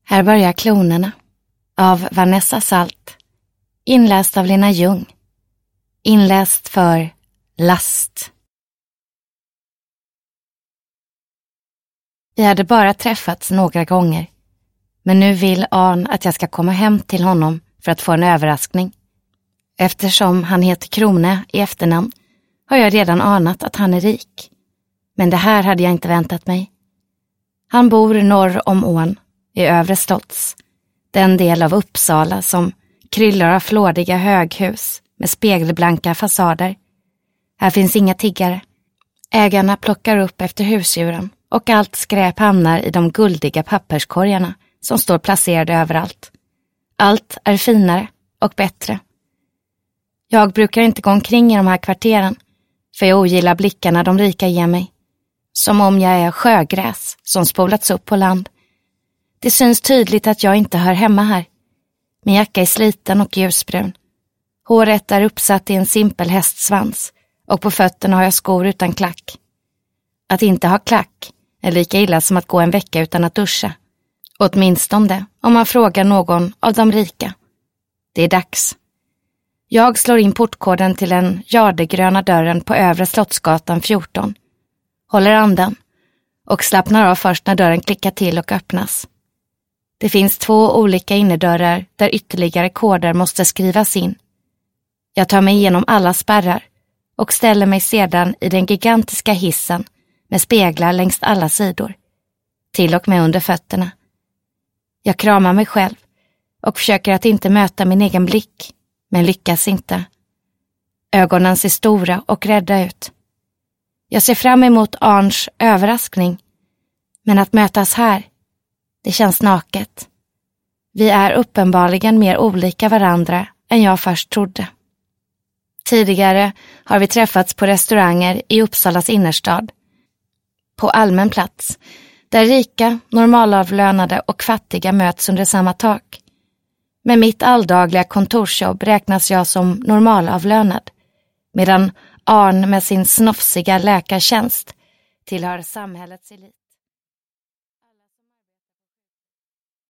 Här börjar klonerna av Vanessa Salt, inläst av Lena Ljung, inläst för Last. Vi hade bara träffats några gånger, men nu vill Arn att jag ska komma hem till honom för att få en överraskning. Eftersom han heter Krone i efternamn har jag redan anat att han är rik. Men det här hade jag inte väntat mig. Han bor norr om ån, i Övre Slotts, den del av Uppsala som kryllar av flådiga höghus med spegelblanka fasader. Här finns inga tiggare. Ägarna plockar upp efter husdjuren och allt skräp hamnar i de guldiga papperskorgarna som står placerade överallt. Allt är finare och bättre. Jag brukar inte gå omkring i de här kvarteren, för jag ogillar blickarna de rika ger mig. Som om jag är sjögräs som spolats upp på land. Det syns tydligt att jag inte hör hemma här. Min jacka är sliten och ljusbrun. Håret är uppsatt i en simpel hästsvans och på fötterna har jag skor utan klack. Att inte ha klack är lika illa som att gå en vecka utan att duscha. Åtminstone om man frågar någon av de rika. Det är dags. Jag slår in portkoden till den jardegröna dörren på Övre Slottsgatan 14. Håller andan och slappnar av först när dörren klickar till och öppnas. Det finns 2 olika innerdörrar där ytterligare koder måste skrivas in. Jag tar mig igenom alla spärrar och ställer mig sedan i den gigantiska hissen med speglar längs alla sidor, till och med under fötterna. Jag kramar mig själv och försöker att inte möta min egen blick, men lyckas inte. Ögonen ser stora och rädda ut. Jag ser fram emot Arns överraskning, men att mötas här, det känns naket. Vi är uppenbarligen mer olika varandra än jag först trodde. Tidigare har vi träffats på restauranger i Uppsalas innerstad, på allmän plats, där rika, normalavlönade och fattiga möts under samma tak. Med mitt alldagliga kontorsjobb räknas jag som normalavlönad, medan Arn med sin snofsiga läkartjänst tillhör samhällets elit.